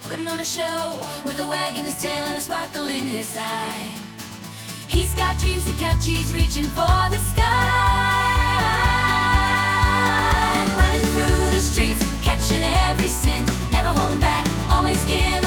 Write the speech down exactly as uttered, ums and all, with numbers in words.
putting on a show with a wag in his tail and a sparkle in his eye. He's got dreams to catch, he's reaching for the sky. Running through the streets, catching every sin, never holding back, always giving.